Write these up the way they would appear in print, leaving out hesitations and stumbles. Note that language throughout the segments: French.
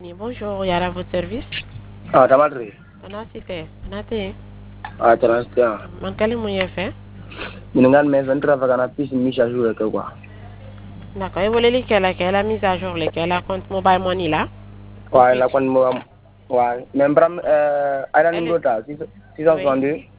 Bonjour, Yara, votre service? Ah, tamatri. Anasite, anate. Ah, transition. Mankali mouye fait? Minangan mais un travail na piste mise à jour que quoi. D'accord, et vous voulez qu'elle a mise à jour, qu'elle a compte mobile money là? Ouais, la quand moi, ouais, même bram, ayah numéro ta, 662. Oui.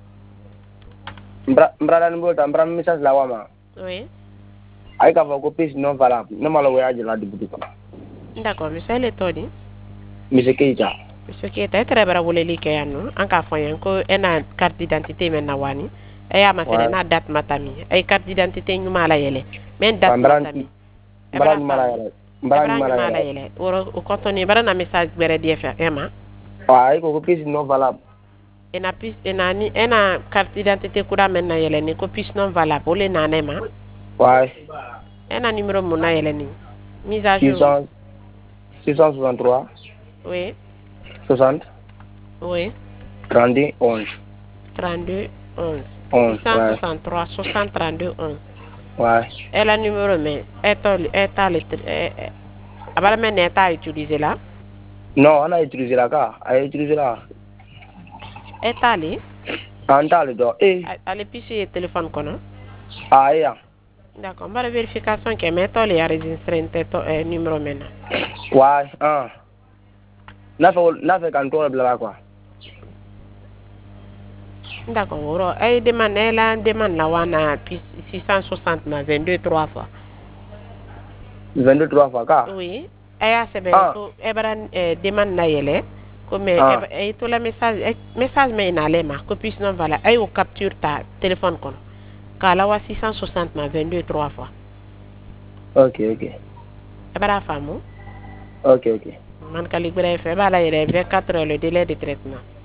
Mbra numéro ta, mbram message la wama. Oui. Ayah kava ko piste non valable. Non malo voyage la dibuti kama. D'accord, monsieur, elle est todi. Monsieur Keita. Monsieur qui était très bien, vous voulez qu'elle nous, en cas que elle a carte d'identité maintenant wani. Elle a ma fait na date matami. Elle carte d'identité nous mala yele. Mais date matami. Mbra ni mala yele. Mbra ni mala mala yele. yele. O contenu bara na message bere DF Emma. Ouais, ayah ko piste non valable. Ena carte d'identité kura maintenant yele ni ko piste non valable. Ole na nema. Ouais. Un numéro mon ni mise à jour. 663. Oui. 60. Oui. 32 11. 32 11. 11, ouais. 663 60 32 11. Ouais. Elle a numéro mais est mais est utilisé là. Non, on a utilisé la carte. On a utilisé la. Est allé. Antale do. Elle est téléphone kono. Ah, yeah. D'accord, on va vérification que méthode est enregistré un numéro maintenant. Ouais, ah. N'a fait qu'un tour de quoi. D'accord, elle demande la wana 660 na 22 3 fois. 22 3 fois quoi? Oui. Elle a demande na yele. Comme et tout le message mais na lema que puisse non voilà ay capture ta téléphone kon kala wa 660 na 22 3 fois. Ok. Bara famu. Ok. Man kali bere fe bala yele 24 heures le délai de traitement.